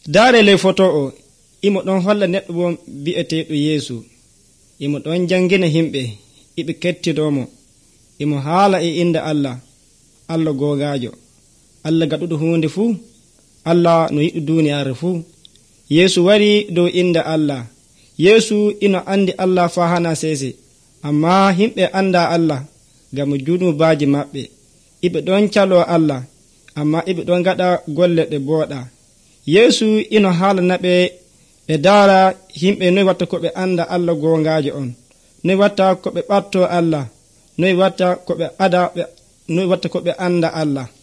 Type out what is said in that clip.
daare ley foto o imo ɗon holla neɗɗo bo bi'eteɗo Yeesu. Imo ɗon jangina himɓe iɓe kettidomo. Imo haala e inde Allah, Allah gogajo, Allah gaɗuɗo hunde fuu, Allah no yiɗi duniyaare fuu. Yeesu wari dow inde Allah. Yeesu ino andi Allah fa hana sese, amma himɓe anda Allah gam junubaji maɓɓe. Iɓe ɗon calo Allah, amma iɓe ɗon gaɗa golle ɗe booɗa. Yeesu ino haalana ɓe ɓe daara himɓe noy watta ko ɓe anda Allah gongajo on, noy watta ko ɓe ɓatto Allah, noy watta ko ɓe ada, noy watta ko ɓe anda Allah.